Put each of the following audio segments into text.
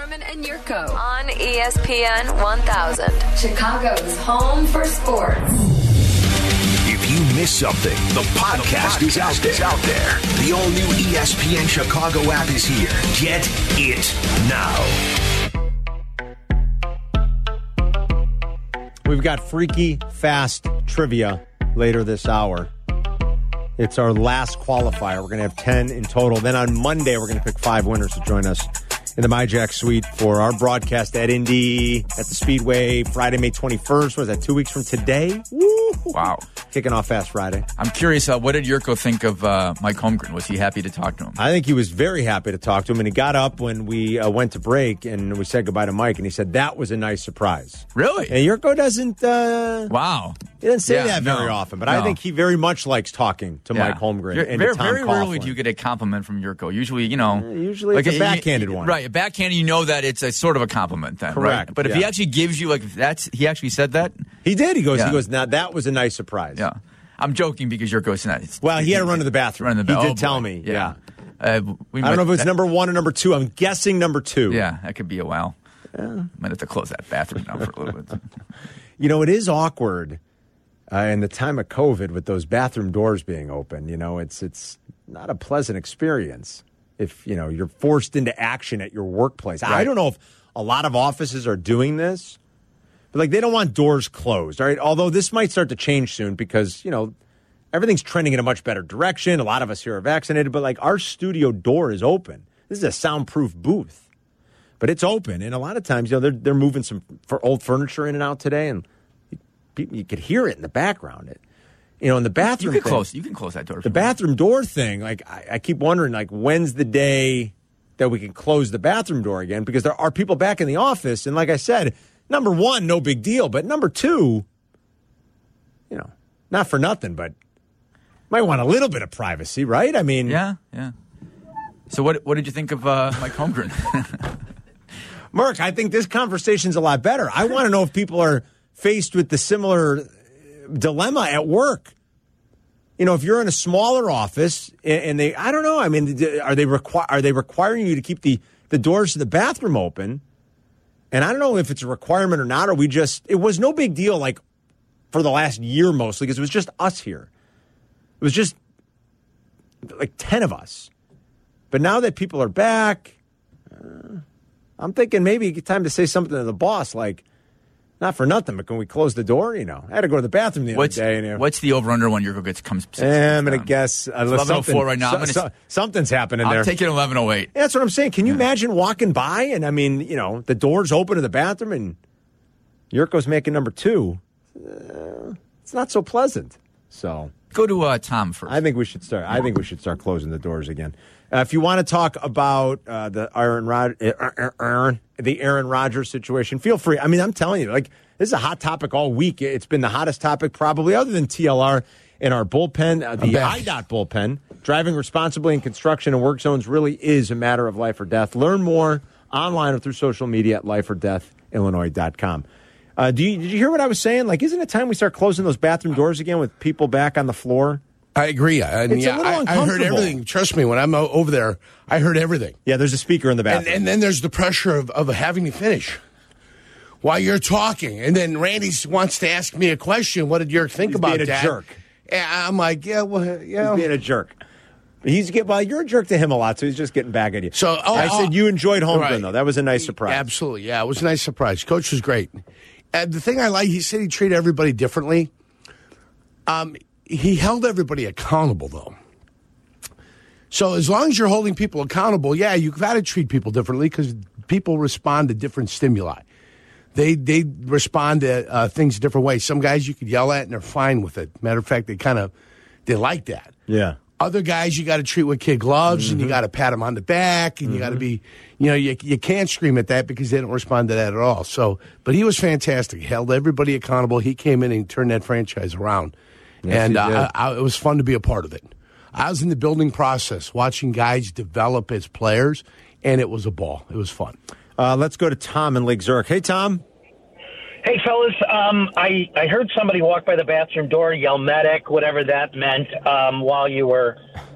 Harmon and Yurko on ESPN 1000. Chicago's home for sports. If you miss something, the podcast is out there. The all-new ESPN Chicago app is here. Get it now. We've got freaky fast trivia later this hour. It's our last qualifier. We're going to have 10 in total. Then on Monday, we're going to pick 5 winners to join us in the MyJack Suite for our broadcast at Indy, at the Speedway, Friday, May 21st. Was that 2 weeks from today? Woo! Wow. Kicking off Fast Friday. I'm curious, what did Yurko think of Mike Holmgren? Was he happy to talk to him? I think he was very happy to talk to him, and he got up when we went to break, and we said goodbye to Mike, and he said that was a nice surprise. Really? And Yurko doesn't... Wow. He doesn't say that very often, but I think he very much likes talking to Mike Holmgren and to Tom Very Coughlin. rarely do you get a compliment from Yurko. Usually, usually like it's a backhanded one. Right, a backhanded, you know that it's a sort of a compliment then, correct, right? But if he actually gives you, like, he actually said that? He did. He goes, now that was a nice surprise. Yeah. I'm joking because Yurko's not. Well, he had to run to the bathroom. He did tell me. Yeah. I don't know if it was number 1 or number 2. I'm guessing number 2. Yeah, that could be a while. Yeah. Might have to close that bathroom down for a little bit. It is awkward in the time of COVID with those bathroom doors being open. It's not a pleasant experience if, you're forced into action at your workplace. Right. I don't know if a lot of offices are doing this. But, they don't want doors closed, all right? Although this might start to change soon because, everything's trending in a much better direction. A lot of us here are vaccinated, but, our studio door is open. This is a soundproof booth. But it's open, and a lot of times, they're moving some old furniture in and out today, and you could hear it in the background. In the bathroom you can close that door. The bathroom door thing, I keep wondering, when's the day that we can close the bathroom door again? Because there are people back in the office, and like I said, number 1, no big deal. But number 2, not for nothing, but might want a little bit of privacy, right? I mean... Yeah. So what did you think of Mike Holmgren? Merck, I think this conversation's a lot better. I want to know if people are faced with the similar dilemma at work. If you're in a smaller office and they... I don't know. I mean, are they requiring you to keep the doors to the bathroom open? And I don't know if it's a requirement or not, or it was no big deal, for the last year mostly, because it was just us here. It was just, 10 of us. But now that people are back, I'm thinking maybe it's time to say something to the boss, not for nothing, but can we close the door? I had to go to the bathroom the other day. What's the over-under when Yurko comes? I'm going to guess. It's 11:04 right now. Something's happening there. I'll take it 11:08. Yeah, that's what I'm saying. Can you imagine walking by and, the door's open to the bathroom and Yurko's making number 2? It's not so pleasant. So go to Tom first. I think we should start closing the doors again. If you want to talk about the Aaron Rodgers situation, feel free. I mean, I'm telling you, this is a hot topic all week. It's been the hottest topic probably other than TLR in our bullpen, the IDOT bullpen. Driving responsibly in construction and work zones really is a matter of life or death. Learn more online or through social media at lifeordeathillinois.com. Did you hear what I was saying? Isn't it time we start closing those bathroom doors again with people back on the floor? I agree. I heard everything. Trust me, when I'm over there, I heard everything. Yeah, there's a speaker in the bathroom. And then there's the pressure of having to finish while you're talking. And then Randy wants to ask me a question. What did Yerk think about that? He's being a jerk. I'm like, He's being a jerk. You're a jerk to him a lot, so he's just getting back at you. So I said you enjoyed Holmgren, though. That was a nice surprise. Absolutely, yeah. It was a nice surprise. Coach was great. The thing I like, he said he treated everybody differently. He held everybody accountable, though. So as long as you're holding people accountable, you've got to treat people differently because people respond to different stimuli. They respond to things a different way. Some guys you could yell at and they're fine with it. Matter of fact, they like that. Yeah. Other guys you got to treat with kid gloves and you got to pat them on the back and you got to be, you can't scream at that because they don't respond to that at all. So, but he was fantastic. He held everybody accountable. He came in and turned that franchise around. Yes, and it was fun to be a part of it. I was in the building process watching guys develop as players, and it was a ball. It was fun. Let's go to Tom in Lake Zurich. Hey, Tom. Hey, fellas. I heard somebody walk by the bathroom door, yell medic, whatever that meant, while you were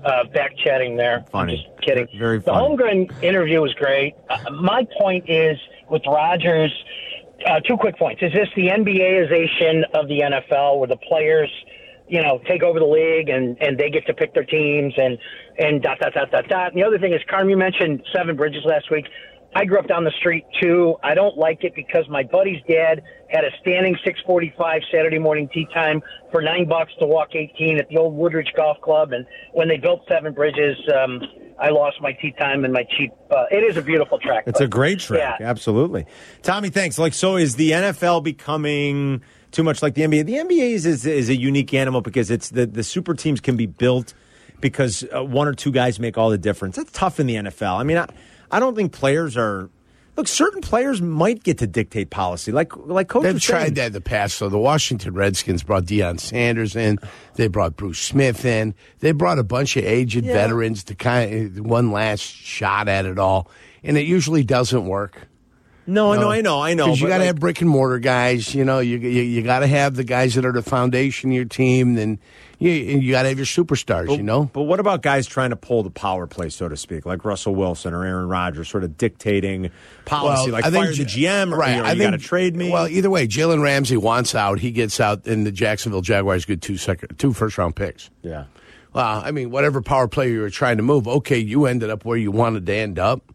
back chatting there. Funny. I'm just kidding. Very The funny. Holmgren interview was great. My point is with Rodgers, 2 quick points. Is this the NBAization of the NFL where the players, take over the league and they get to pick their teams and dot, dot, dot, dot, dot. And the other thing is, Carm, you mentioned Seven Bridges last week. I grew up down the street, too. I don't like it because my buddy's dad had a standing 6:45 Saturday morning tee time for $9 to walk 18 at the old Woodridge Golf Club. And when they built Seven Bridges, I lost my tee time and my cheap. It is a beautiful track. It's a great track. Yeah. Absolutely. Tommy, thanks. So is the NFL becoming too much like the NBA? The NBA is a unique animal because it's the super teams can be built because 1 or 2 guys make all the difference. That's tough in the NFL. I mean, I don't think players are. Look, certain players might get to dictate policy, like Coach. They've was tried saying. that in the past. So the Washington Redskins brought Deion Sanders in. They brought Bruce Smith in. They brought a bunch of aged veterans to kind of one last shot at it all, and it usually doesn't work. No, I know. Because you but got to have brick and mortar guys. You got to have the guys that are the foundation of your team. Then you got to have your superstars. But what about guys trying to pull the power play, so to speak, like Russell Wilson or Aaron Rodgers, sort of dictating policy, Well, like I think fire the GM, or right? you got to trade me. Well, either way, Jalen Ramsey wants out. He gets out, and the Jacksonville Jaguars get 2 first-round picks. Yeah. Well, I mean, whatever power player you were trying to move, okay, you ended up where you wanted to end up.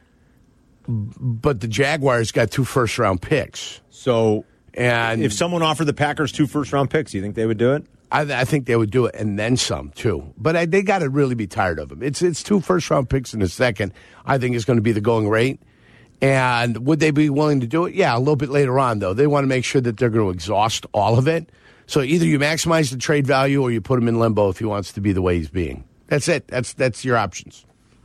But the Jaguars got 2 first-round picks. So, and if someone offered the Packers 2 first-round picks, do you think they would do it? I think they would do it, and then some, too. But they got to really be tired of him. It's 2 first-round picks in a second, I think is going to be the going rate. And would they be willing to do it? Yeah, a little bit later on, though. They want to make sure that they're going to exhaust all of it. So either you maximize the trade value or you put him in limbo if he wants to be the way he's being. That's it. That's your options.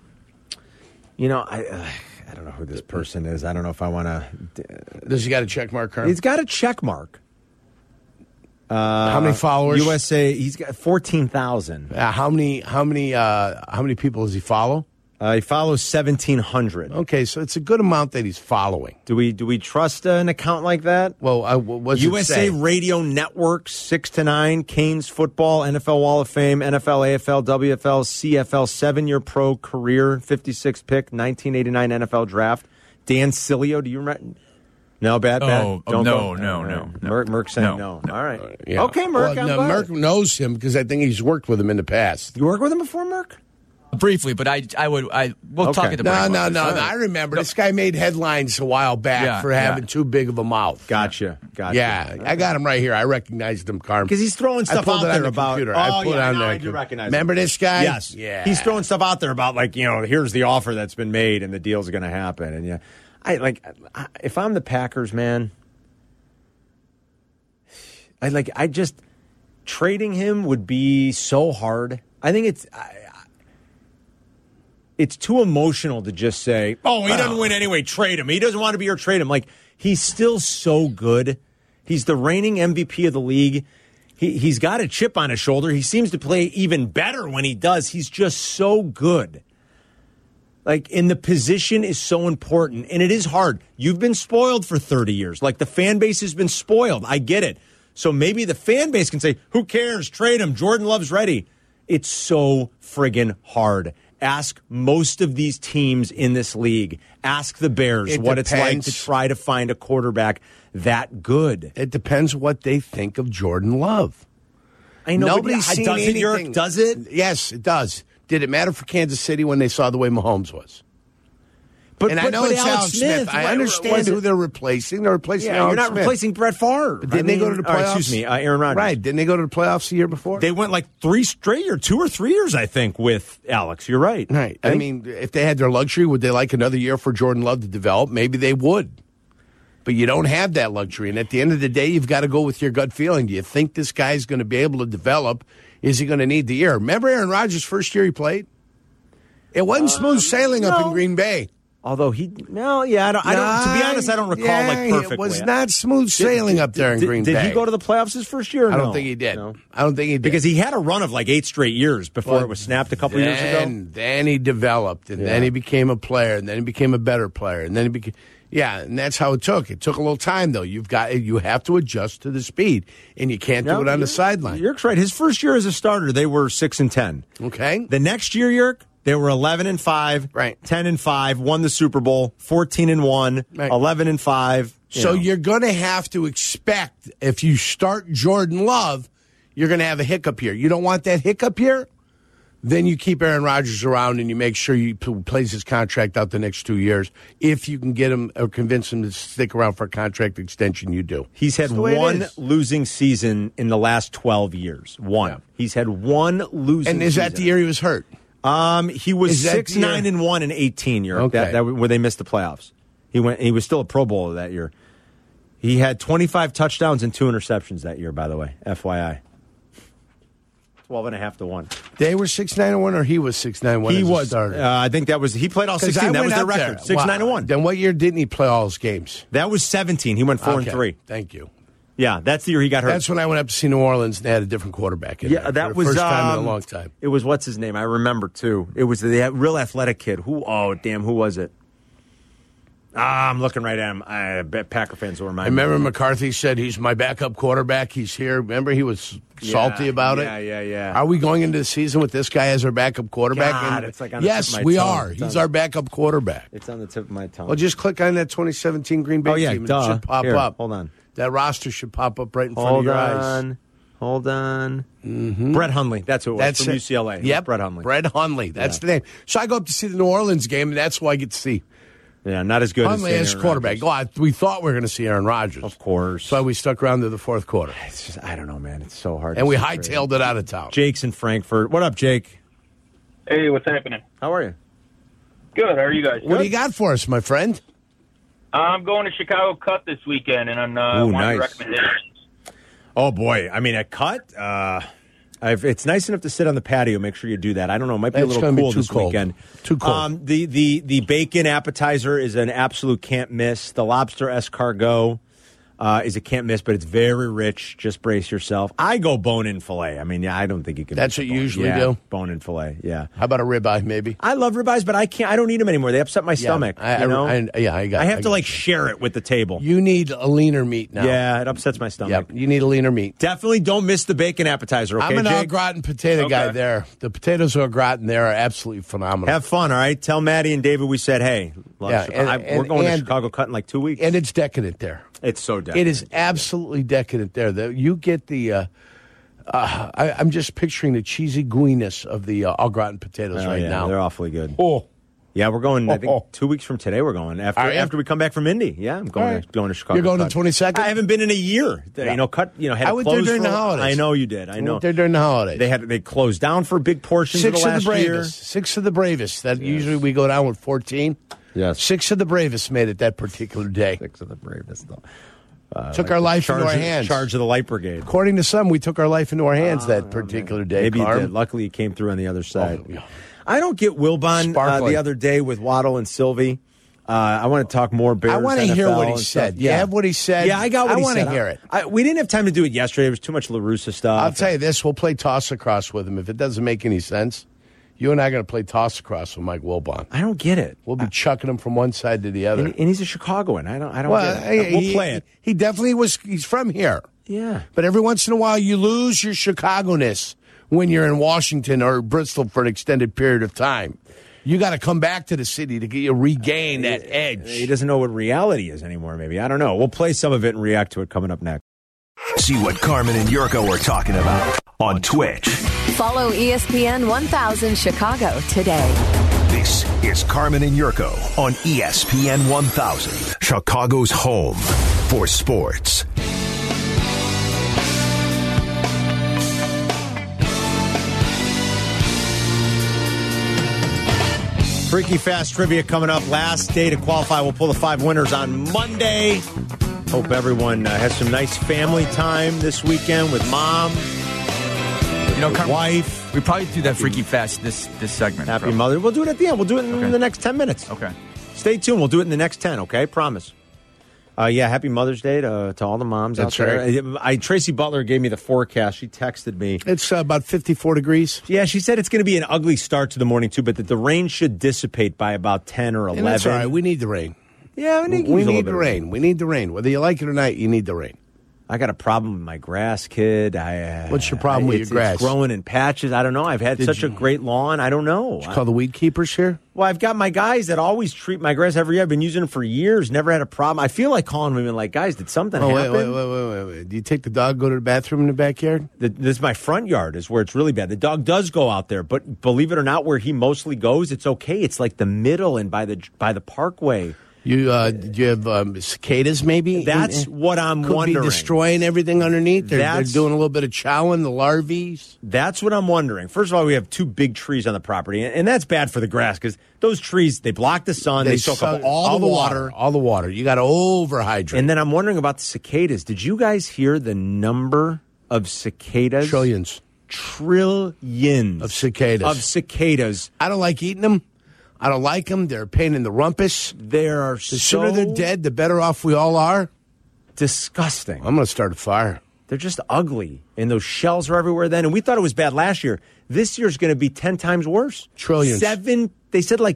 I don't know who this person is. I don't know if I want to. Does he got a check mark, Carl? He's got a check mark. How many followers? USA. He's got 14,000. How many people does he follow? He follows 1,700. Okay, so it's a good amount that he's following. Do we trust an account like that? Well, what's USA it say? Radio Network 6 to 9, Canes Football, NFL Wall of Fame, NFL, AFL, WFL, CFL, 7-year pro career, 56th pick, 1989 NFL Draft. Dan Cilio, do you remember? No, bad. No. Merck saying no. All right. Yeah. Okay, Merck. Well, Merck knows him because I think he's worked with him in the past. You worked with him before, Merck? Briefly, but we'll talk at the break. No. I remember this guy made headlines a while back for having too big of a mouth. Gotcha. Yeah, I got him right here. I recognized him, Carm. Because he's throwing stuff out there about. I do recognize. Remember this guy? Yes. Yeah. He's throwing stuff out there about here's the offer that's been made and the deal's going to happen. And if I'm the Packers, man, I just trading him would be so hard. I think it's too emotional to just say, he doesn't win anyway, trade him. He doesn't want to be here, trade him. He's still so good. He's the reigning MVP of the league. He's got a chip on his shoulder. He seems to play even better when he does. He's just so good. And the position is so important, and it is hard. You've been spoiled for 30 years. The fan base has been spoiled. I get it. So maybe the fan base can say, who cares? Trade him. Jordan Love's ready. It's so friggin' hard. Ask most of these teams in this league. Ask the Bears what it's like to try to find a quarterback that good. It depends what they think of Jordan Love. I know. Nobody's seen does anything. It, York? Does it? Yes, it does. Did it matter for Kansas City when they saw the way Mahomes was? I know it's Alex Smith. I understand who they're replacing. They're replacing Alex you're not Smith. replacing Brett Favre. But didn't they go to the playoffs? Aaron Rodgers. Right. Didn't they go to the playoffs the year before? They went 3 straight or 2 or 3 years, I think, with Alex. You're right. Right. I mean, if they had their luxury, would they like another year for Jordan Love to develop? Maybe they would. But you don't have that luxury. And at the end of the day, you've got to go with your gut feeling. Do you think this guy's going to be able to develop? Is he going to need the year? Remember Aaron Rodgers' first year he played? It wasn't smooth sailing up in Green Bay. Although to be honest, I don't recall like perfectly. It was not smooth sailing up there in Green Bay. Did he go to the playoffs his first year? Or I don't no? think he did. No. I don't think he did. Because he had a run of like 8 straight years before it was snapped a couple years ago. Then he developed, and then he became a player, and then he became a better player, and then he became. Yeah, and that's how it took. It took a little time, though. You have to adjust to the speed, and you can't do it on the sideline. Yerk's right. His first year as a starter, they were 6-10. Okay. The next year, Yerk, they were 11-5, right? 10-5, won the Super Bowl, 14-1, right. 11-5. So you're going to have to expect if you start Jordan Love, you're going to have a hiccup here. You don't want that hiccup here. Then you keep Aaron Rodgers around and you make sure he plays his contract out the next 2 years. If you can get him or convince him to stick around for a contract extension, you do. He's had one losing season in the last 12 years. One. Yeah. He's had one losing season. And is that the year he was hurt? He was 6-9-1 in 18 year. Okay. That where they missed the playoffs. He was still a Pro Bowler that year. He had 25 touchdowns and 2 interceptions that year, by the way. FYI. 12.5-1. They were 6-9-1, or he was 6-9-1. He was starter. I think that was he played all 16. That was their record. 6-9-1. Then what year didn't he play all his games? That was 17. He went 4-3. Thank you. Yeah, that's the year he got hurt. That's when I went up to see New Orleans and they had a different quarterback in there. That for was the first time in a long time. It was what's his name? I remember too. It was the real athletic kid. Who was it? I'm looking right at him. I bet Packer fans will remind me. I remember McCarthy said he's my backup quarterback. He's here. Remember, he was salty about it. Yeah. Are we going into the season with this guy as our backup quarterback? God, it's like on the yes, tip of my we tongue. are. He's our backup quarterback. It's on the tip of my tongue. Well, just click on that 2017 Green Bay team. Duh. It should pop Here, up. Hold on. That roster should pop up right in front of your eyes. Hold on. Mm-hmm. Brett Hundley. That's who it was. That's from UCLA. Yep. Brett Hundley. Brett Hundley. That's the name. So I go up to see the New Orleans game, and that's who I get to see. Yeah, not as good Hundley as quarterback. We thought we were going to see Aaron Rodgers. Of course. So we stuck around to the fourth quarter. It's just, I don't know, man. It's so hard. And we hightailed it out of town. Jake's in Frankfurt. What up, Jake? Hey, what's happening? How are you? Good. How are you guys? What do you got for us, my friend? I'm going to Chicago Cut this weekend, and I'm wanting recommendations. Oh, boy. I mean, at Cut, it's nice enough to sit on the patio. Make sure you do that. I don't know. It might be a little cool this weekend. Too cold. The bacon appetizer is an absolute can't miss. The lobster escargot is a can't miss, but it's very rich. Just brace yourself. I go bone-in filet. I mean, I don't think you can. That's what you usually do? Bone-in filet, yeah. How about a ribeye, maybe? I love ribeyes, but I don't eat them anymore. They upset my stomach. I have to share it with the table. You need a leaner meat now. Yeah, it upsets my stomach. Yep, you need a leaner meat. Definitely don't miss the bacon appetizer, okay, I'm an au Jake? gratin potato guy there. The potatoes au gratin there are absolutely phenomenal. Have fun, all right? Tell Maddie and David we said, hey, we're going to Chicago Cut in like 2 weeks. And it's decadent there. It's so decadent. It is absolutely decadent there. You get the I'm just picturing the cheesy gooiness of the au gratin potatoes now. They're awfully good. Oh. Yeah, we're going, I think 2 weeks from today we're going. After we come back from Indy. Yeah, I'm going to Chicago. You're going Cut. to 22nd? I haven't been in a year. Yeah. Had I went there during the holidays. I know you did. I know. I went there during the holidays. They closed down for big portions of the last year. 6 of the bravest. Usually we go down with 14. Yes. 6 of the bravest made it that particular day. 6 of the bravest, though. Took our life into our hands. Charge of the Light Brigade. According to some, we took our life into our hands that particular day. Maybe you did. Luckily, you came through on the other side. Oh, yeah. I don't get Wilbon the other day with Waddle and Sylvie. I want to talk more Bears. I want to hear what he said. You have what he said? Yeah, I got what he said. I want to hear it. We didn't have time to do it yesterday. There was too much La Russa stuff. I'll tell you this. We'll play toss across with him. If it doesn't make any sense, you and I are going to play toss across with Mike Wilbon. I don't get it. We'll be chucking him from one side to the other. And he's a Chicagoan. I don't get it. We'll play it. He definitely was. He's from here. Yeah. But every once in a while, you lose your Chicago-ness when you're in Washington or Bristol for an extended period of time. You got to come back to the city to get you regain that edge. He doesn't know what reality is anymore, maybe. I don't know. We'll play some of it and react to it coming up next. See what Carmen and Yurko are talking about on Twitch. Follow ESPN 1000 Chicago today. This is Carmen and Yurko on ESPN 1000, Chicago's home for sports. Freaky Fast Trivia coming up. Last day to qualify. We'll pull the 5 winners on Monday. Hope everyone has some nice family time this weekend with mom, wife. We probably do that Freaky Fast this segment. Happy Mother. We'll do it at the end. We'll do it in the next 10 minutes. Okay. Stay tuned. We'll do it in the next 10, okay? Promise. Happy Mother's Day to all the moms That's out there. Tracy Butler gave me the forecast. She texted me. It's about 54 degrees. Yeah, she said it's going to be an ugly start to the morning, too, but that the rain should dissipate by about 10 or 11. And that's all right. We need the rain. Yeah, we need the rain. We need the rain. Whether you like it or not, you need the rain. I got a problem with my grass, kid. What's your problem with your grass? It's growing in patches. I don't know. I've had such a great lawn. I don't know. Did you call the weed keepers here? Well, I've got my guys that always treat my grass every year. I've been using them for years. Never had a problem. I feel like calling them and like, guys, did something happen? Wait. Do you take the dog, go to the bathroom in the backyard? This is my front yard is where it's really bad. The dog does go out there, but believe it or not, where he mostly goes, it's okay. It's like the middle and by the parkway. Do you have cicadas maybe? That's what I'm wondering. Could be destroying everything underneath. They're doing a little bit of chowing, the larvae. That's what I'm wondering. First of all, we have 2 big trees on the property, and that's bad for the grass because those trees, they block the sun. They soak up all the water. All the water. You got to overhydrate. And then I'm wondering about the cicadas. Did you guys hear the number of cicadas? Trillions. Of cicadas. I don't like eating them. I don't like them. They're a pain in the rumpus. The sooner they're dead, the better off we all are. Disgusting. I'm going to start a fire. They're just ugly, and those shells are everywhere then. And we thought it was bad last year. This year's going to be 10 times worse. Trillions. They said like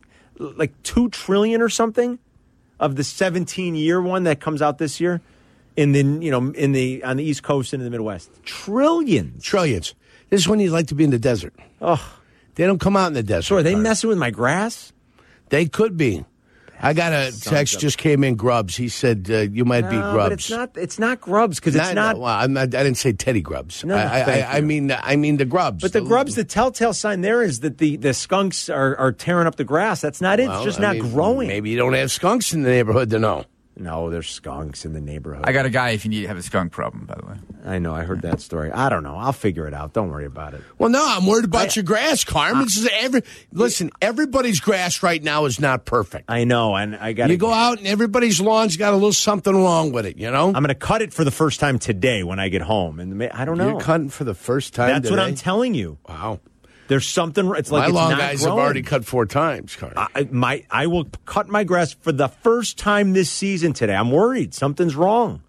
2 trillion or something of the 17-year one that comes out this year on the East Coast and in the Midwest. Trillions. This is when you like to be in the desert. Oh. They don't come out in the desert. So are they messing with my grass? They could be. I got a text just came in, Grubbs. He said you might be Grubbs. But it's not Grubbs because it's not. Well, I didn't say Teddy Grubbs. No, I mean the Grubbs. But the Grubbs, the telltale sign there is that the skunks are tearing up the grass. That's not it. It's just not growing. Maybe you don't have skunks in the neighborhood to know. No, there's skunks in the neighborhood. I got a guy if you need to have a skunk problem, by the way. I know. I heard that story. I don't know. I'll figure it out. Don't worry about it. Well, no, I'm worried about your grass, Carm. Listen, everybody's grass right now is not perfect. I know, and I got. You go out and everybody's lawn's got a little something wrong with it. You know. I'm going to cut it for the first time today when I get home, and I don't know. You're cutting for the first time. That's what I'm telling you. Wow. There's something. It's like my it's lawn not guys growing. have already cut 4 times, Carm. I will cut my grass for the first time this season today. I'm worried something's wrong.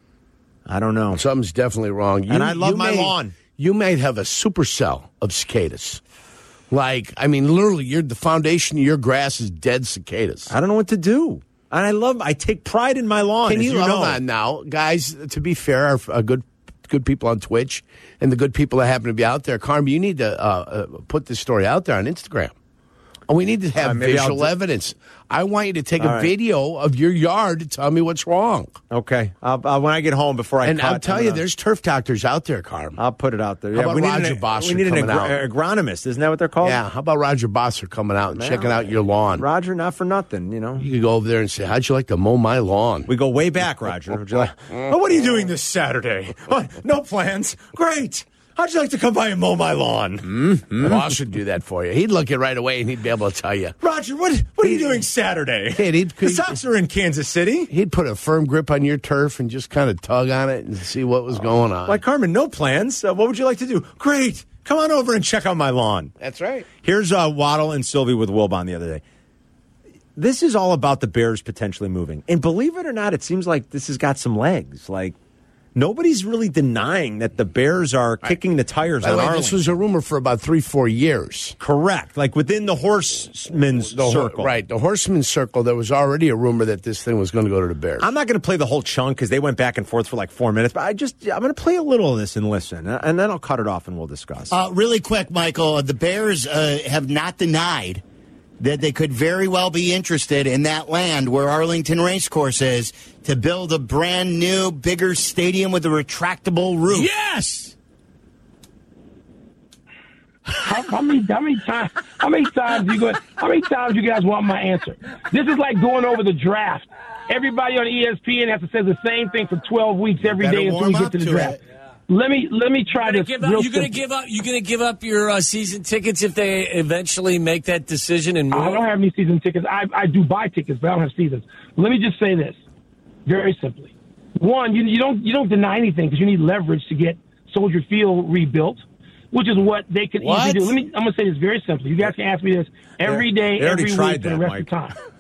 I don't know. Something's definitely wrong. And I love my lawn. You might have a supercell of cicadas. Literally, the foundation of your grass is dead cicadas. I don't know what to do. And I take pride in my lawn. Can you hold on now, guys? To be fair, our good people on Twitch and the good people that happen to be out there, Carm, you need to put this story out there on Instagram. And we need to have visual evidence. I want you to take a video of your yard to tell me what's wrong. Okay. when I get home before I cut. And I'll tell you, there's turf doctors out there, Carm. I'll put it out there. How about Roger Bosser We need an coming out? agronomist. Isn't that what they're called? Yeah. How about Roger Bosser coming out and checking out your lawn? Roger, not for nothing, you know. You could go over there and say, how'd you like to mow my lawn? We go way back, Roger. Would you like, what are you doing this Saturday? No plans. Great. How'd you like to come by and mow my lawn? Mm-hmm. Boss would do that for you. He'd look it right away, and he'd be able to tell you. Roger, what are you doing Saturday? The Sox are in Kansas City. He'd put a firm grip on your turf and just kind of tug on it and see what was going on. Like, Carmen, no plans. What would you like to do? Great. Come on over and check out my lawn. That's right. Here's Waddle and Sylvie with Wilbon the other day. This is all about the Bears potentially moving. And believe it or not, it seems like this has got some legs. Like, nobody's really denying that the Bears are kicking the tires on Arlington. This was a rumor for about 3-4 years. Correct. Like within the horseman's circle. Right. The horseman's circle, there was already a rumor that this thing was going to go to the Bears. I'm not going to play the whole chunk because they went back and forth for like 4 minutes, but I'm going to play a little of this and listen, and then I'll cut it off and we'll discuss. Really quick, Michael, the Bears have not denied that they could very well be interested in that land where Arlington Racecourse is to build a brand new, bigger stadium with a retractable roof. Yes! How many times you guys want my answer? This is like going over the draft. Everybody on ESPN has to say the same thing for 12 weeks every day until we get to the draft. Let me try this. You're going to give up your season tickets if they eventually make that decision and move? I don't have any season tickets. I do buy tickets, but I don't have seasons. Let me just say this, very simply. One, you don't deny anything because you need leverage to get Soldier Field rebuilt, which is what they could easily do. I'm going to say this very simply. You guys can ask me this every day, every week for the rest of the time.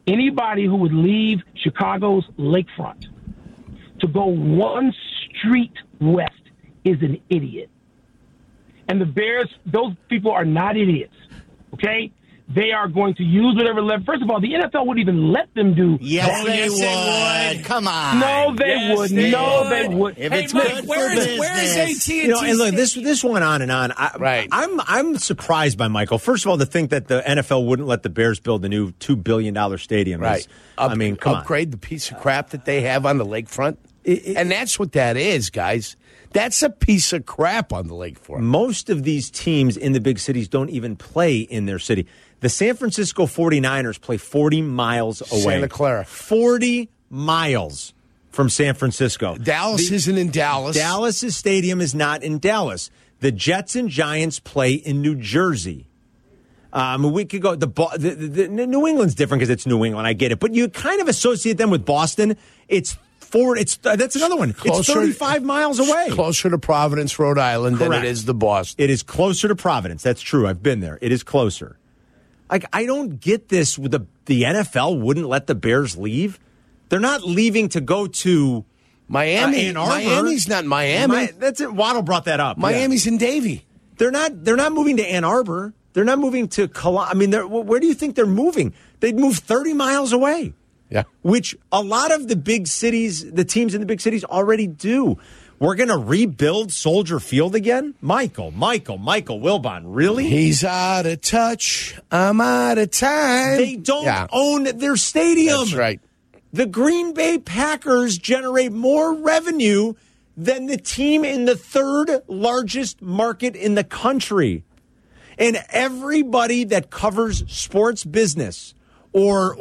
Anybody who would leave Chicago's lakefront to go one street west is an idiot. And the Bears, those people are not idiots, okay? They are going to use whatever left. First of all, the NFL wouldn't even let them do. Yes, they would. Come on. No, they would. No, they would. If it's Mike, good for where is business. AT&T? And look, this went on and on. Right. I'm surprised by Michael. First of all, to think that the NFL wouldn't let the Bears build a new $2 billion stadium. Right. Come on. Upgrade the piece of crap that they have on the lakefront. And that's what that is, guys. That's a piece of crap on the lakefront. Most of these teams in the big cities don't even play in their city. The San Francisco 49ers play 40 miles away. Santa Clara. 40 miles from San Francisco. Dallas isn't in Dallas. Dallas's stadium is not in Dallas. The Jets and Giants play in New Jersey. We could go. The New England's different because it's New England. I get it, but you kind of associate them with Boston. That's another one. It's 35 miles away. Closer to Providence, Rhode Island, than it is to Boston. It is closer to Providence. That's true. I've been there. It is closer. I don't get this. With the NFL wouldn't let the Bears leave. They're not leaving to go to Miami. Ann Arbor. Miami's not Miami. That's it. Waddle brought that up. Miami's in Davie. They're not moving to Ann Arbor. They're not moving to Columbus. I mean, where do you think they're moving? They'd move 30 miles away. Yeah. Which a lot of the big cities, the teams in the big cities already do. We're going to rebuild Soldier Field again? Michael Wilbon, really? He's out of touch. I'm out of time. They don't own their stadium. That's right. The Green Bay Packers generate more revenue than the team in the third largest market in the country. And everybody that covers sports business or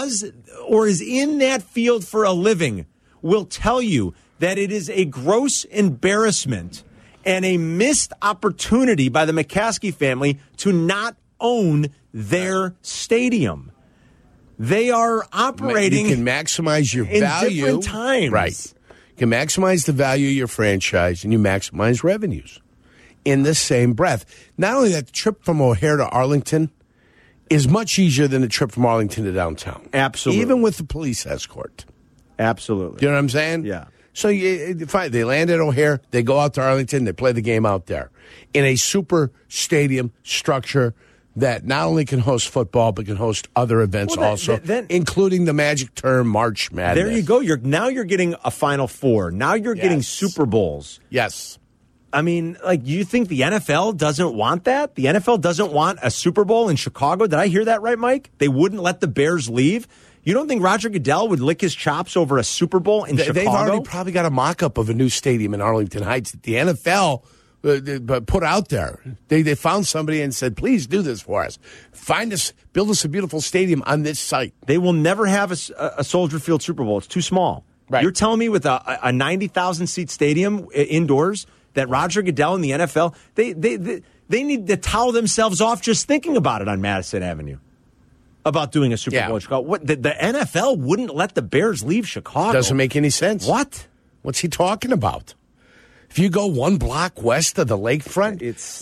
is in that field for a living will tell you that it is a gross embarrassment and a missed opportunity by the McCaskey family to not own their stadium. They are operating. You can maximize your in value. Different times. Right. You can maximize the value of your franchise and you maximize revenues in the same breath. Not only that, the trip from O'Hare to Arlington is much easier than the trip from Arlington to downtown. Absolutely. Even with the police escort. Absolutely. You know what I'm saying? Yeah. So fine, they land at O'Hare, they go out to Arlington, they play the game out there in a super stadium structure that not only can host football but can host other events also, including the magic term March Madness. There you go. Now you're getting a Final Four. Now you're getting Super Bowls. Yes. I mean, you think the NFL doesn't want that? The NFL doesn't want a Super Bowl in Chicago? Did I hear that right, Mike? They wouldn't let the Bears leave? You don't think Roger Goodell would lick his chops over a Super Bowl in Chicago? They've already probably got a mock-up of a new stadium in Arlington Heights that the NFL put out there. They found somebody and said, please do this for us. Build us a beautiful stadium on this site. They will never have a Soldier Field Super Bowl. It's too small. Right. You're telling me with a 90,000-seat stadium indoors that Roger Goodell and the NFL, they need to towel themselves off just thinking about it on Madison Avenue. About doing a Super Bowl in Chicago. What, the NFL wouldn't let the Bears leave Chicago. Doesn't make any sense. What? What's he talking about? If you go one block west of the lakefront,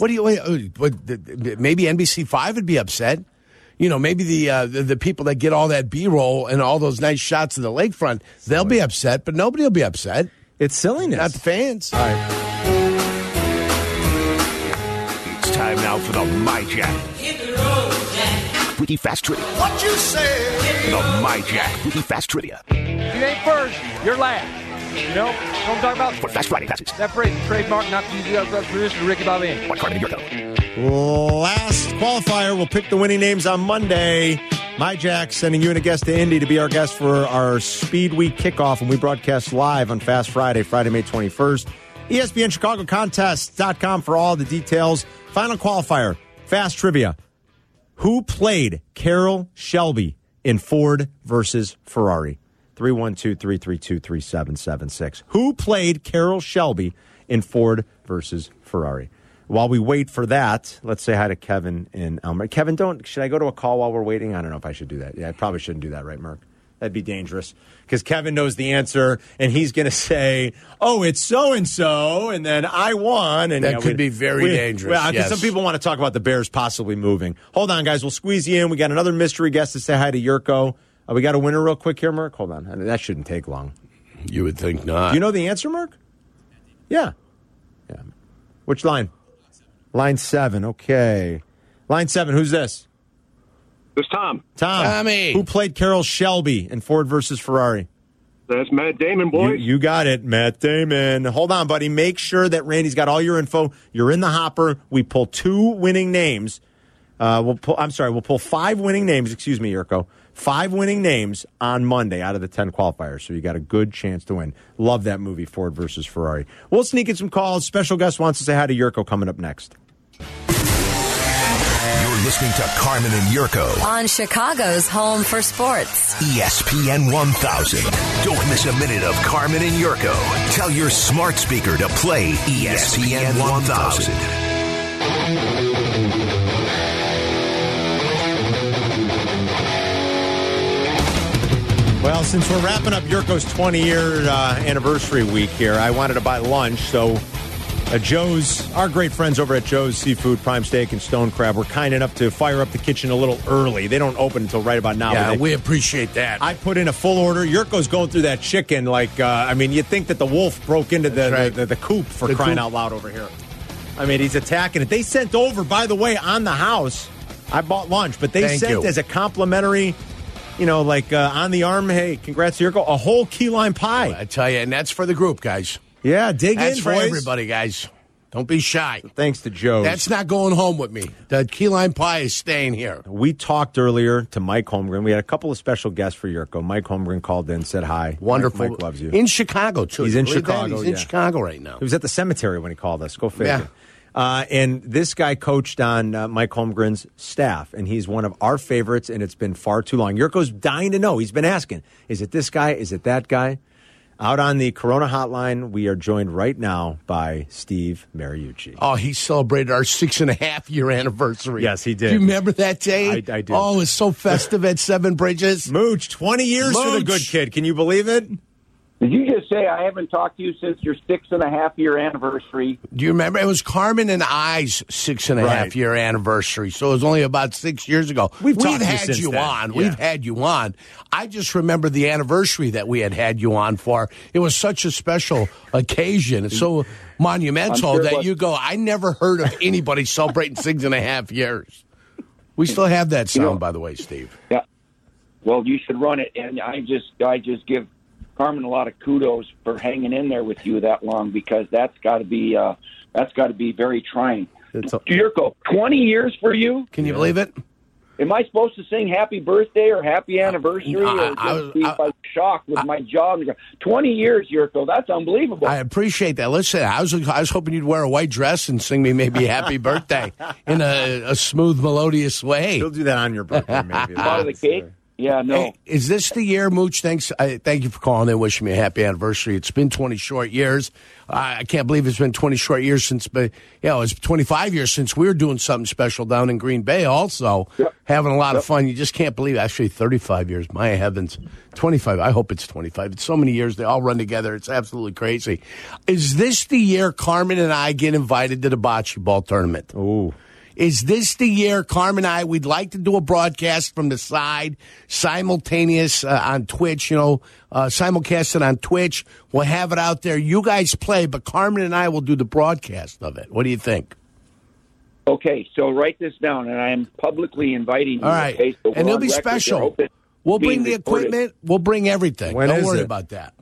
maybe NBC5 would be upset. You know, maybe the people that get all that B-roll and all those nice shots of the lakefront, they'll be upset, but nobody will be upset. It's silliness. Not the fans. All right. It's time now for the My Jack. Hit the road, Jack. Wiki Fast Trivia. What you say? The My Jack Wiki Fast Trivia. If you ain't first, you're last. You know what I'm talking about? For Fast Friday passes. That phrase is trademark, not to use the producer Ricky Bobby. One card in your Last qualifier. We'll pick the winning names on Monday. My Jack sending you and a guest to Indy to be our guest for our Speed Week kickoff, and we broadcast live on Fast Friday, May 21st. ESPN Chicago Contest.com for all the details. Final qualifier, Fast Trivia. Who played Carroll Shelby in Ford versus Ferrari? 312-332-3776. Who played Carroll Shelby in Ford versus Ferrari? While we wait for that, let's say hi to Kevin in Elmer. Kevin, should I go to a call while we're waiting? I don't know if I should do that. Yeah, I probably shouldn't do that, right, Mark? That'd be dangerous because Kevin knows the answer and he's going to say, oh, it's so-and-so, and then I won. And that could be very dangerous. Well, because some people want to talk about the Bears possibly moving. Hold on, guys. We'll squeeze you in. We got another mystery guest to say hi to Yurko. We got a winner real quick here, Mark? Hold on. That shouldn't take long. You would think not. Do you know the answer, Mark? Yeah. Which line? Line 7. Okay. Line 7, who's this? It's Tom. Tommy. Who played Carroll Shelby in Ford versus Ferrari? That's Matt Damon, boys. You got it, Matt Damon. Hold on, buddy. Make sure that Randy's got all your info. You're in the hopper. We pull 2 winning names. We'll pull 5 winning names. Excuse me, Yurko. 5 winning names on Monday out of the 10 qualifiers. So you got a good chance to win. Love that movie, Ford versus Ferrari. We'll sneak in some calls. Special guest wants to say hi to Yurko coming up next. You're listening to Carmen and Yurko On Chicago's home for sports. ESPN 1000. Don't miss a minute of Carmen and Yurko. Tell your smart speaker to play ESPN 1000. Well, since we're wrapping up Yurko's 20-year anniversary week here, I wanted to buy lunch. So our great friends over at Joe's Seafood, Prime Steak, and Stone Crab were kind enough to fire up the kitchen a little early. They don't open until right about now. Yeah, we appreciate that. I put in a full order. Yurko's going through that chicken like, you'd think that the wolf broke into the coop for crying out loud over here. I mean, he's attacking it. They sent over, by the way, on the house. I bought lunch, but they sent as a complimentary... on the arm, hey, congrats, Yurko, a whole key lime pie. I tell you, and that's for the group, guys. Yeah, dig in, boys. That's for everybody, guys. Don't be shy. Thanks to Joe. That's not going home with me. The key lime pie is staying here. We talked earlier to Mike Holmgren. We had a couple of special guests for Yurko. Mike Holmgren called in, said hi. Wonderful. Mike loves you. In Chicago, too. He's in Chicago. He's in Chicago right now. He was at the cemetery when he called us. Go figure. Yeah. And this guy coached on Mike Holmgren's staff, and he's one of our favorites, and it's been far too long. Yurko's dying to know. He's been asking, is it this guy? Is it that guy? Out on the Corona hotline, we are joined right now by Steve Mariucci. Oh, he celebrated our 6.5-year anniversary. Yes, he did. Do you remember that day? I do. Oh, it was so festive at Seven Bridges. Mooch, 20 years for the good kid. Can you believe it? Did you just say I haven't talked to you since your 6.5-year anniversary? Do you remember? It was Carmen and I's 6.5-year anniversary, so it was only about 6 years ago. We've had you on. Yeah. We've had you on. I just remember the anniversary that we had you on for. It was such a special occasion. It's so monumental that you go, I never heard of anybody celebrating 6.5 years. We still have that sound, by the way, Steve. Yeah. Well, you should run it, and I just give Carmen a lot of kudos for hanging in there with you that long, because that's got to be very trying. Yurko, 20 years for you? Can you believe it? Am I supposed to sing happy birthday or happy anniversary or just be shocked with my jaw? 20 years, Yurko. That's unbelievable. I appreciate that. Listen, I was hoping you'd wear a white dress and sing me maybe happy birthday in a smooth, melodious way. He'll do that on your birthday, maybe. Part of the cake? Yeah, no. Hey, is this the year, Mooch? Thank you for calling in, wishing me a happy anniversary. It's been 20 short years. I can't believe it's been 20 short years since, it's 25 years since we were doing something special down in Green Bay also, having a lot of fun. You just can't believe it. Actually, 35 years. My heavens. 25. I hope it's 25. It's so many years. They all run together. It's absolutely crazy. Is this the year Carmen and I get invited to the bocce ball tournament? Ooh. Is this the year, Carmen and I, we'd like to do a broadcast from the side, simultaneous on Twitch, simulcast it on Twitch. We'll have it out there. You guys play, but Carmen and I will do the broadcast of it. What do you think? Okay, so write this down, and I am publicly inviting you. All right, okay? So and it'll be special. We'll bring the equipment. We'll bring everything. Don't worry about that.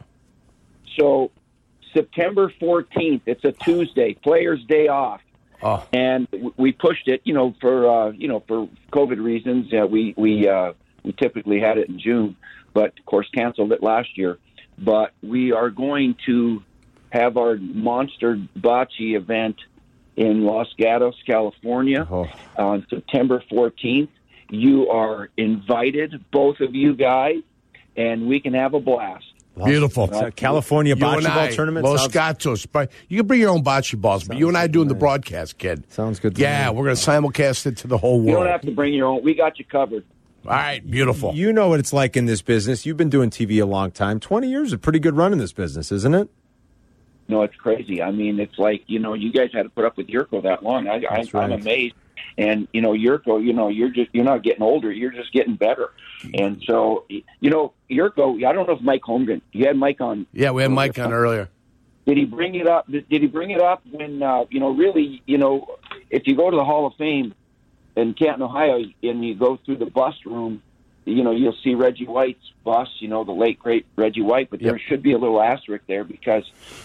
So September 14th, it's a Tuesday, Players' Day off. Oh. And we pushed it, for COVID reasons. We typically had it in June, but of course canceled it last year. But we are going to have our monster bocce event in Los Gatos, California, on September 14th. You are invited, both of you guys, and we can have a blast. Beautiful. California bocce ball tournament? Los Gatos. You can bring your own bocce balls, but you and I are doing the broadcast, kid. Sounds good to me. We're going to simulcast it to the whole world. You don't have to bring your own. We got you covered. All right, beautiful. You know what it's like in this business. You've been doing TV a long time. 20 years is a pretty good run in this business, isn't it? No, it's crazy. I mean, it's like, you guys had to put up with Yurko that long. I'm amazed. And, Yurko, you're not getting older. You're just getting better. And so, Yurko, I don't know if Mike Holmgren, you had Mike on. Yeah, we had Mike on earlier. Did he bring it up? Did he bring it up when, really, if you go to the Hall of Fame in Canton, Ohio, and you go through the bust room, you'll see Reggie White's bust, the late, great Reggie White, but there should be a little asterisk there because,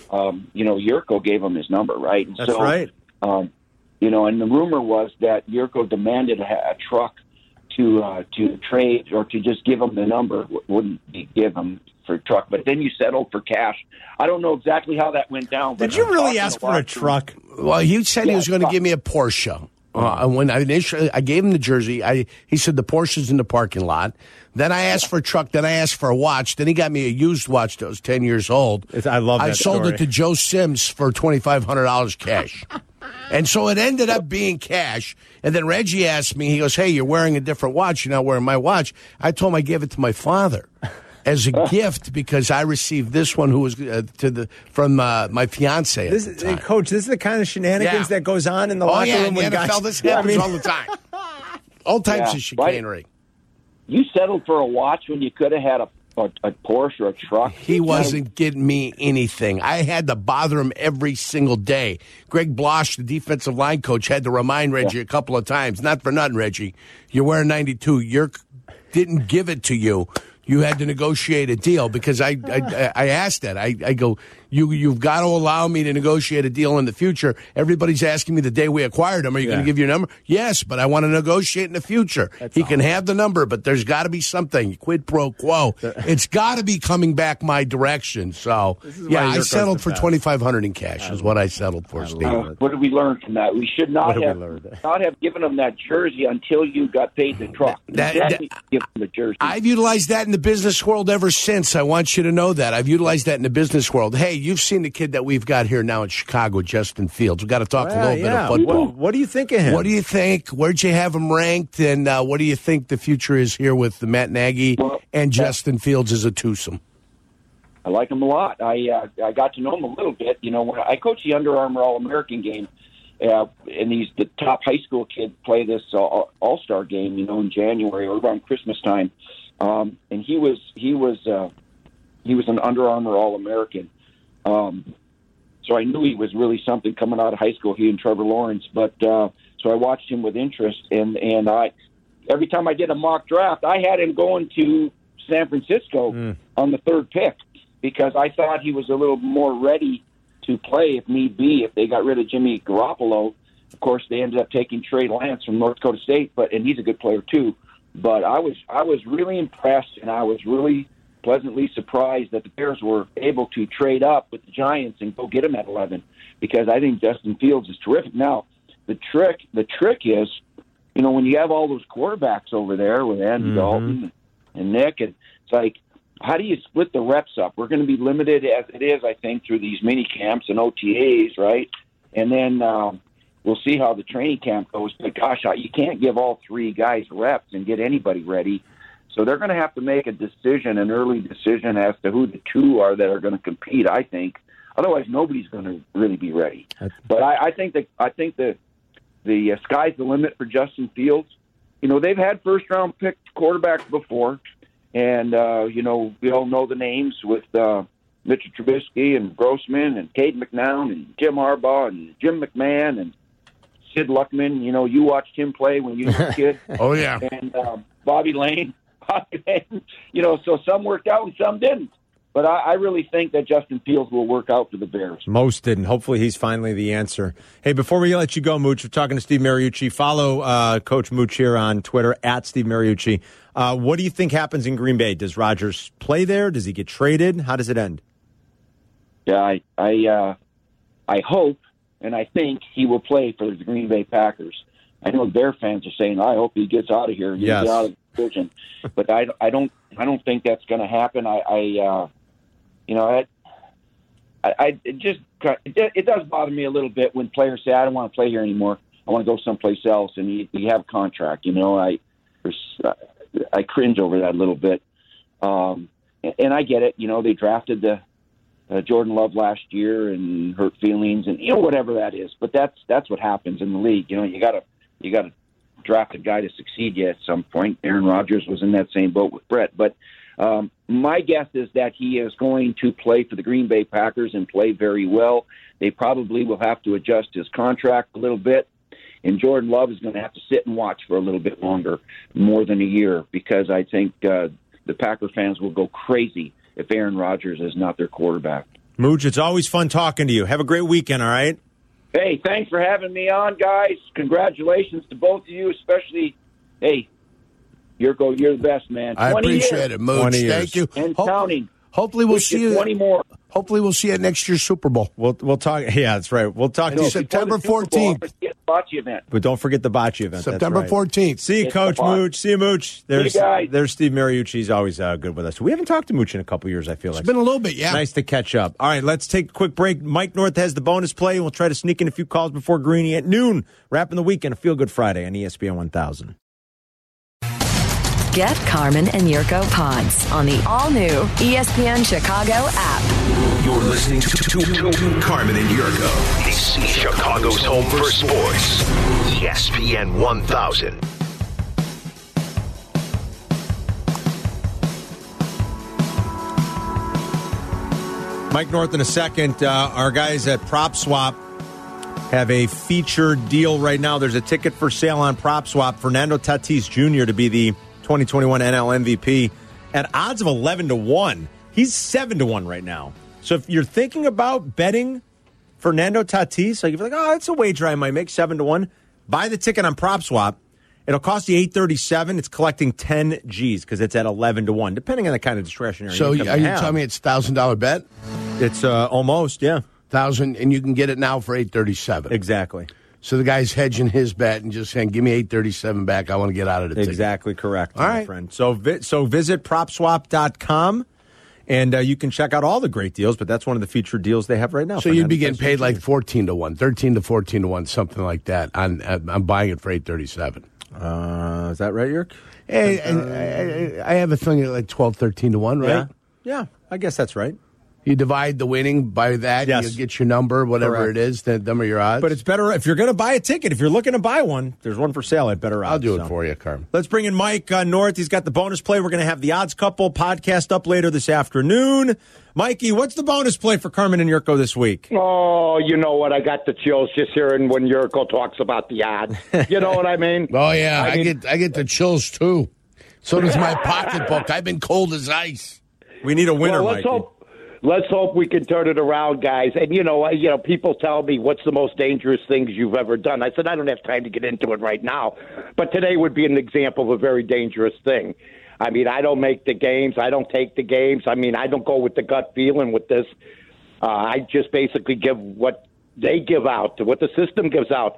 Yurko gave him his number, right? And That's right. And the rumor was that Yurko demanded a truck to trade or to just give him the number, wouldn't be give him for a truck, but then you settled for cash. I don't know exactly how that went down. Did you really ask for a truck? Well, he said he was going to give me a Porsche. When I gave him the jersey, he said the Porsche's in the parking lot. Then I asked for a truck. Then I asked for a watch. Then he got me a used watch that was 10 years old. I love that I sold story. it to Joe Sims for $2,500 cash. And so it ended up being cash. And then Reggie asked me, he goes, hey, you're wearing a different watch. You're not wearing my watch. I told him I gave it to my father as a gift because I received this one who was from my fiance at the time. Coach, this is the kind of shenanigans that goes on in the locker room. In when the NFL, guys, this happens all the time. All types of chicanery. You settled for a watch when you could have had a Porsche or a truck. He wasn't getting me anything. I had to bother him every single day. Greg Blosh, the defensive line coach, had to remind Reggie a couple of times. Not for nothing, Reggie. You're wearing 92. Yerk didn't give it to you. You had to negotiate a deal because I asked that. I go, you've got to allow me to negotiate a deal in the future. Everybody's asking me the day we acquired him, are you going to give your number? Yes, but I want to negotiate in the future. He can have the number, but there's got to be something. Quid pro quo. It's got to be coming back my direction. So, I settled for $2,500 in cash is what I settled for, Steve. What did we learn from that? We should not have given him that jersey until you got paid the truck. Give him the jersey. I've utilized that in the business world ever since. I want you to know that. I've utilized that in the business world. Hey, you've seen the kid that we've got here now in Chicago, Justin Fields. We've got to talk a little bit of football. What do you think of him? What do you think? Where'd you have him ranked? And what do you think the future is here with Matt Nagy and Justin Fields as a twosome? I like him a lot. I got to know him a little bit. When I coached the Under Armour All-American game, and the top high school kids play this All-Star game, in January or around Christmas time. And he was an Under Armour All-American. So I knew he was really something coming out of high school, he and Trevor Lawrence. But so I watched him with interest, and every time I did a mock draft, I had him going to San Francisco on the third pick because I thought he was a little more ready to play if need be. If they got rid of Jimmy Garoppolo, of course they ended up taking Trey Lance from North Dakota State, and he's a good player too. But I was really impressed, and I was really pleasantly surprised that the Bears were able to trade up with the Giants and go get him at 11 because I think Justin Fields is terrific. Now, the trick is, when you have all those quarterbacks over there with Andy Dalton and Nick, and it's like, how do you split the reps up? We're going to be limited as it is, I think, through these mini camps and OTAs, right? And then we'll see how the training camp goes. But, gosh, you can't give all three guys reps and get anybody ready. So they're going to have to make an early decision as to who the two are that are going to compete, I think. Otherwise, nobody's going to really be ready. But I think the sky's the limit for Justin Fields. They've had first-round pick quarterbacks before, and, we all know the names with Mitchell Trubisky and Grossman and Cade McNown and Jim Harbaugh and Jim McMahon and Sid Luckman. You watched him play when you were a kid. Oh, yeah. And Bobby Lane. So some worked out and some didn't. But I really think that Justin Fields will work out for the Bears. Most didn't. Hopefully he's finally the answer. Hey, before we let you go, Mooch, we're talking to Steve Mariucci. Follow Coach Mooch here on Twitter, @Steve Mariucci. What do you think happens in Green Bay? Does Rodgers play there? Does he get traded? How does it end? Yeah, I hope and I think he will play for the Green Bay Packers. I know Bear fans are saying, I hope he gets out of here and gets out of the division. But I don't think that's going to happen. It does bother me a little bit when players say, I don't want to play here anymore. I want to go someplace else, and you have a contract. I cringe over that a little bit. And I get it. They drafted the Jordan Love last year and hurt feelings and whatever that is. But that's what happens in the league. You got to draft a guy to succeed yet at some point. Aaron Rodgers was in that same boat with Brett. But my guess is that he is going to play for the Green Bay Packers and play very well. They probably will have to adjust his contract a little bit. And Jordan Love is going to have to sit and watch for a little bit longer, more than a year, because I think the Packer fans will go crazy if Aaron Rodgers is not their quarterback. Mooch, it's always fun talking to you. Have a great weekend, all right? Hey, thanks for having me on, guys. Congratulations to both of you, especially, hey, Yurko, you're the best, man. I appreciate it, Mooch. Thank you. And counting. Hopefully we'll see you. 20 more. Hopefully we'll see you at next year's Super Bowl. We'll talk. Yeah, that's right. We'll talk to you September 14th. Bocce event. But don't forget the Bocce event. September 14th. See you, Coach Mooch. See you, Mooch. There's Steve Mariucci. He's always good with us. We haven't talked to Mooch in a couple years, I feel like. It's been a little bit, yeah. Nice to catch up. All right, let's take a quick break. Mike North has the bonus play. We'll try to sneak in a few calls before Greeny at noon. Wrapping the weekend. A Feel Good Friday on ESPN 1000. Get Carmen and Yurko pods on the all-new ESPN Chicago app. You're listening to Carmen and Yurko. This is Chicago's home for sports. ESPN 1000. Mike North in a second. Our guys at PropSwap have a featured deal right now. There's a ticket for sale on PropSwap. Fernando Tatis Jr. to be the 2021 NL MVP at odds of 11-1. He's 7-1 right now. So if you're thinking about betting Fernando Tatis, like if you're like, oh, it's a wager I might make, 7-1, buy the ticket on PropSwap. It'll cost you $837. It's collecting 10 G's because it's at 11-1, depending on the kind of discretionary. So income are you telling me it's $1,000 bet? It's almost, yeah. 1,000, and you can get it now for $837. Exactly. So the guy's hedging his bet and just saying, give me $837 back. I want to get out of the ticket. Exactly correct, all my right. friend. So visit PropSwap.com, and you can check out all the great deals, but that's one of the featured deals they have right now. So you'd be getting paid like 14-1, 13 to 14-1, something like that. I'm buying it for $837. Is that right, Yerk? Hey, I have a thing like 12, 13-1, right? Yeah, I guess that's right. You divide the winning by that, yes. You get your number, whatever Correct. it is, then them are your odds. But it's better if you're going to buy a ticket. If you're looking to buy one, there's one for sale at better odds. I'll do it for you, Carm. Let's bring in Mike North. He's got the bonus play. We're going to have the Odds Couple podcast up later this afternoon. Mikey, what's the bonus play for Carmen and Yurko this week? Oh, you know what? I got the chills just hearing when Yurko talks about the odds. You know what I mean? Oh, yeah. I get the chills, too. So does my pocketbook. I've been cold as ice. We need a winner, well, Mikey. Let's hope we can turn it around, guys. And, you know, people tell me, what's the most dangerous things you've ever done? I said, I don't have time to get into it right now. But today would be an example of a very dangerous thing. I mean, I don't make the games. I don't take the games. I mean, I don't go with the gut feeling with this. I just basically give what they give out, what the system gives out.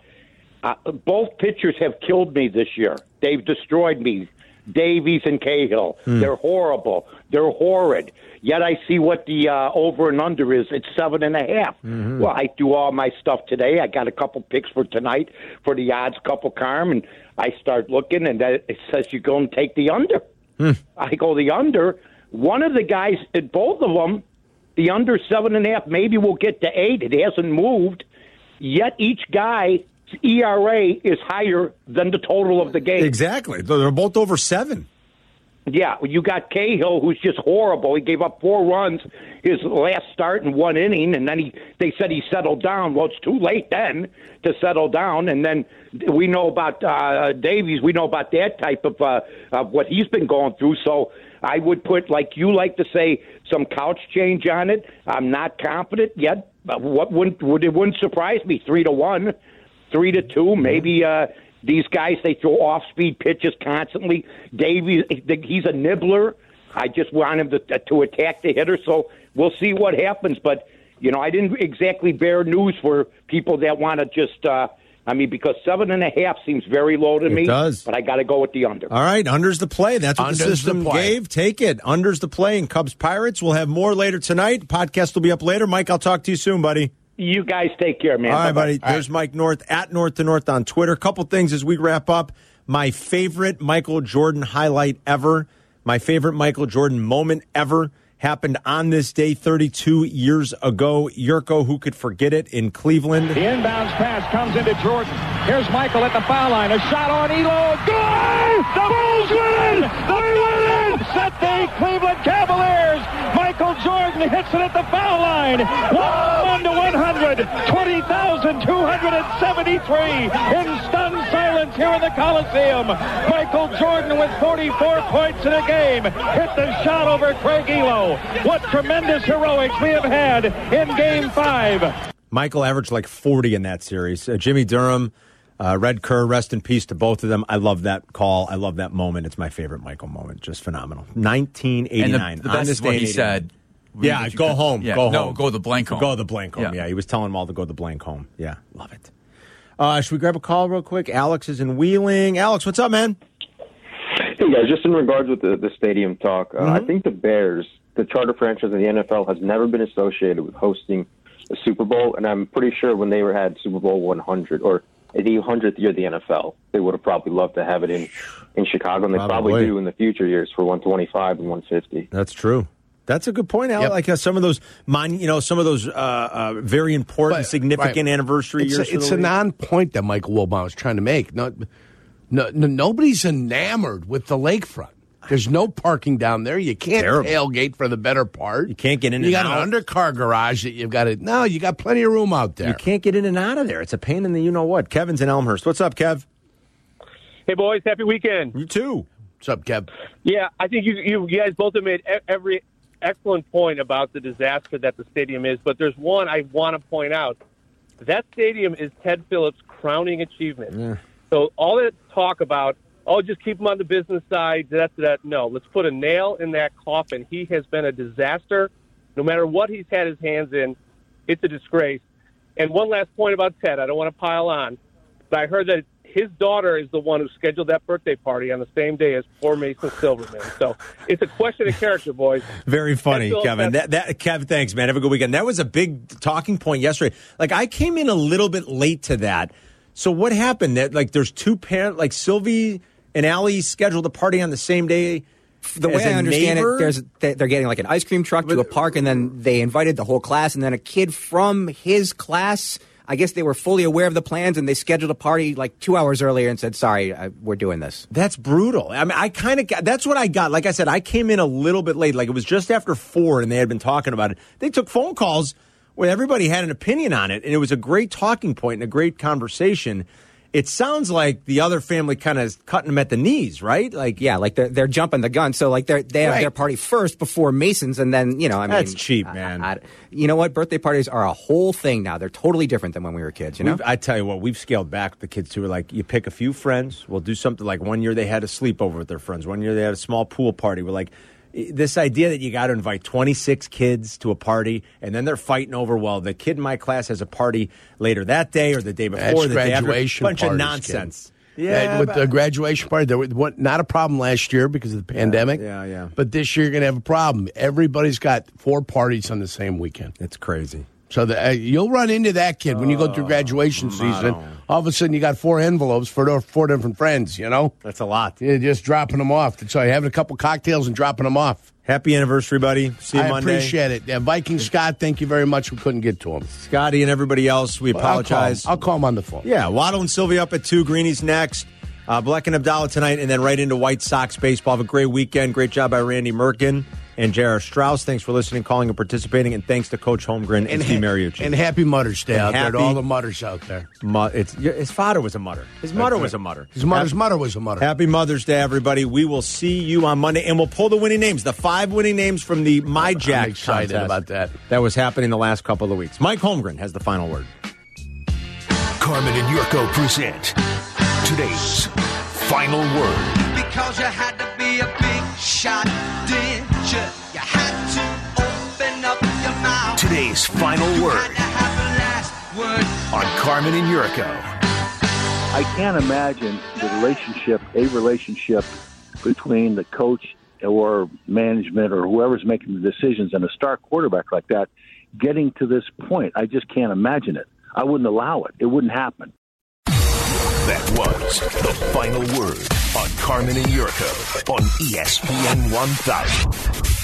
Both pitchers have killed me this year. They've destroyed me. Davies and Cahill. They're horrible. They're horrid. Yet I see what the over and under is. It's 7.5. Mm-hmm. Well, I do all my stuff today. I got a couple picks for tonight for the Odds Couple, Carm, and I start looking, and it says you go and take the under. I go the under. One of the guys, both of them, the under 7.5, maybe we'll get to 8. It hasn't moved. Yet each guy's ERA is higher than the total of the game. Exactly. They're both over 7. Yeah, you got Cahill, who's just horrible. He gave up 4 runs his last start in 1 inning, and then they said he settled down. Well, it's too late then to settle down. And then we know about Davies. We know about that type of what he's been going through. So I would put, like you like to say, some couch change on it. I'm not confident yet. But it wouldn't surprise me. 3-1, 3-2, maybe. These guys, they throw off-speed pitches constantly. Davies, he's a nibbler. I just want him to attack the hitter, so we'll see what happens. But, you know, I didn't exactly bear news for people that want to just because 7.5 seems very low to me. It does. But I got to go with the under. All right, under's the play. That's what Under's the system the play. gave. Take it. Under's the play. And Cubs Pirates, we'll have more later tonight. Podcast will be up later. Mike, I'll talk to you soon, buddy. You guys take care, man. All right, Bye-bye. buddy. There's Mike North at North to North on Twitter. Couple things as we wrap up. My favorite Michael Jordan highlight ever. My favorite Michael Jordan moment ever happened on this day 32 years ago. Yurko, who could forget it, in Cleveland. The inbounds pass comes into Jordan. Here's Michael at the foul line. A shot on Elo. Good! The Bulls win! They win! Set the Cleveland Cavaliers. Michael Jordan hits it at the foul line. 1 to 100. 20,273 in stunned silence here in the Coliseum. Michael Jordan with 44 points in a game hit the shot over Craig Elo. What tremendous heroics we have had in Game 5. Michael averaged like 40 in that series. Jimmy Durham, Red Kerr, rest in peace to both of them. I love that call. I love that moment. It's my favorite Michael moment. Just phenomenal. 1989. And the best is what he said. Yeah, go home. Yeah, go home. No, go the blank home. Go the blank home. Yeah, he was telling them all to go the blank home. Yeah, love it. Should we grab a call real quick? Alex is in Wheeling. Alex, what's up, man? Hey, guys, just in regards with the stadium talk, I think the Bears, the charter franchise in the NFL, has never been associated with hosting a Super Bowl, and I'm pretty sure when they had Super Bowl 100 or the 100th year of the NFL, they would have probably loved to have it in Chicago, and they probably do in the future years for 125 and 150. That's true. That's a good point, Al. Yep. Like some of those, very important, significant anniversary years. It's a non-point that Michael Wilbon was trying to make. Nobody's enamored with the lakefront. There's no parking down there. You can't tailgate for the better part. You can't get in. You got an undercar garage that you've got to. No, you got plenty of room out there. You can't get in and out of there. It's a pain in the you know what. Kevin's in Elmhurst. What's up, Kev? Hey, boys. Happy weekend. You too. What's up, Kev? Yeah, I think you guys both have made every excellent point about the disaster that the stadium is, but there's one I want to point out. That stadium is Ted Phillips' crowning achievement. Yeah. So all that talk about, just keep him on the business side, no, let's put a nail in that coffin. He has been a disaster. No matter what he's had his hands in, it's a disgrace. And one last point about Ted, I don't want to pile on, but I heard that his daughter is the one who scheduled that birthday party on the same day as poor Mason Silverman. So it's a question of character, boys. Very funny, Kevin. Kev, thanks, man. Have a good weekend. That was a big talking point yesterday. Like, I came in a little bit late to that. So what happened? That there's two parents, like Sylvie and Allie scheduled a party on the same day. The way I understand it, they're getting like an ice cream truck to a park, and then they invited the whole class, and then a kid from his class, I guess they were fully aware of the plans, and they scheduled a party like 2 hours earlier and said, sorry, we're doing this. That's brutal. I mean, that's what I got. Like I said, I came in a little bit late. Like, it was just after 4, and they had been talking about it. They took phone calls where everybody had an opinion on it, and it was a great talking point and a great conversation. It sounds like the other family kind of cutting them at the knees, right? Like, yeah, like they're jumping the gun. So like they have their party first before Mason's, and then that's cheap, man. You know what? Birthday parties are a whole thing now. They're totally different than when we were kids. You know, I tell you what, we've scaled back with the kids too. Like, you pick a few friends. We'll do something like one year they had a sleepover with their friends. One year they had a small pool party. We're like, this idea that you got to invite 26 kids to a party, and then they're fighting over, well, the kid in my class has a party later that day or the day before, the day after. Bunch of nonsense. Yeah, with the graduation party, there was not a problem last year because of the pandemic. Yeah. But this year you're going to have a problem. Everybody's got 4 parties on the same weekend. It's crazy. So you'll run into that kid when you go through graduation season. All of a sudden, you got 4 envelopes for 4 different friends, you know? That's a lot. You're just dropping them off. So you're having a couple cocktails and dropping them off. Happy anniversary, buddy. See you Monday. I appreciate it. Yeah, Viking Scott, thank you very much. We couldn't get to him. Scotty and everybody else, we apologize. I'll call him on the phone. Yeah, Waddle and Sylvia up at 2. Greenies next. Black and Abdallah tonight, and then right into White Sox baseball. Have a great weekend. Great job by Randy Merkin and J.R. Strauss. Thanks for listening, calling, and participating. And thanks to Coach Holmgren and Steve Mariucci. And happy Mother's Day out there to all the mothers out there. His father was a mother. His mother was a mother. His mother's mother was a mother. Happy Mother's Day, everybody. We will see you on Monday, and we'll pull the winning names, the 5 winning names from the My Jack I'm excited contest about that. That was happening the last couple of weeks. Mike Holmgren has the final word. Carmen and Yurko present today's final word. Because you had to be a big shot, didn't you? You had to open up your mouth. Today's final word. Had to have the last word. On Carmen and Yurko. I can't imagine a relationship between the coach or management or whoever's making the decisions and a star quarterback like that getting to this point. I just can't imagine it. I wouldn't allow it. It wouldn't happen. That was the final word on Carmen and Yurko on ESPN 1000.